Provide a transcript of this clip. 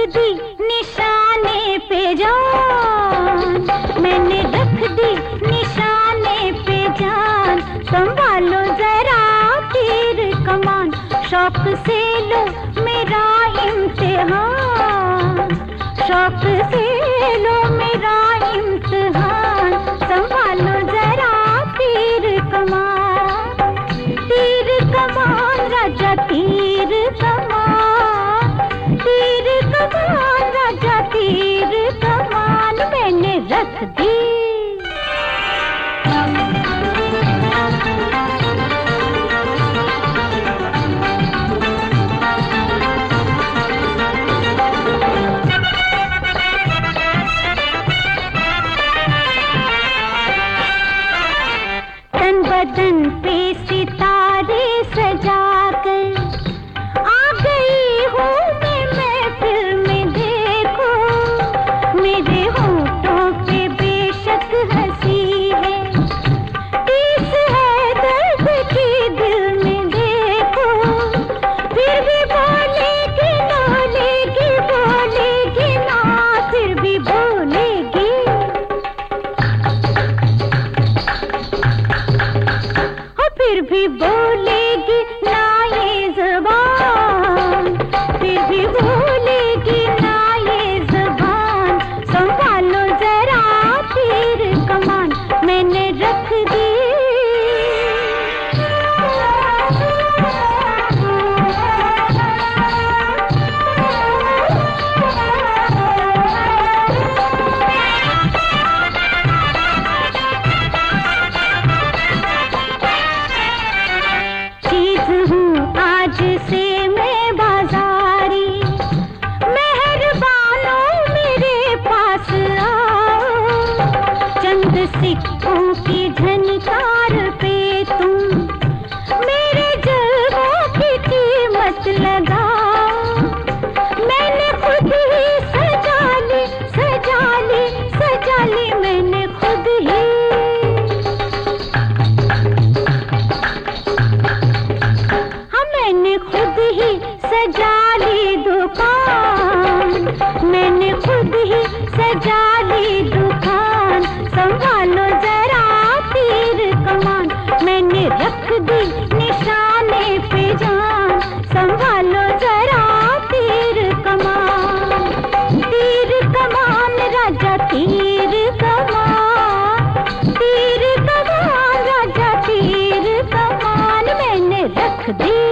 दी निशाने पे जान, मैंने रख दी निशाने पे जान। संभालो जरा तीर कमान, शौक से लो मेरा इम्तिहान, शौक से लो मेरा इम्तिहान। संभालो जरा तीर कमान, तीर कमान राजा तीर कमान, तीर कमान राजा तीर कमान मैंने रख दी। तन बदन पे सितारे सजाकर आ गई हूँ मैं महफिल में। देखो मेरे होठों पे बेशक हंसी है, टीस है दर्द की दिल में। देखो फिर भी बोलेगी बोलेगी बोलेगी ना, फिर भी बोलेगी। फिर भी बोलेगी ना ये ज़बान, फिर भी बोलेगी ना ये ज़बान। संभालो जरा तीर कमान मैंने रख दी। आज से मैं बाजारी, मेहरबानों मेरे पास आओ। चंद सिक्कों की झनकार पे तुम मेरे जल्बों की कीमत लगाओ। मैंने खुद ही सजा ली सजा ली सजा ली, मैंने खुद ही। मैंने खुद ही सजा ली दुकान, मैंने खुद ही सजा ली दुकान। संभालो जरा तीर कमान मैंने रख दी निशाने पे जान। संभालो जरा तीर कमान राजा तीर कमान, तीर कमान राजा तीर कमान मैंने रख दी।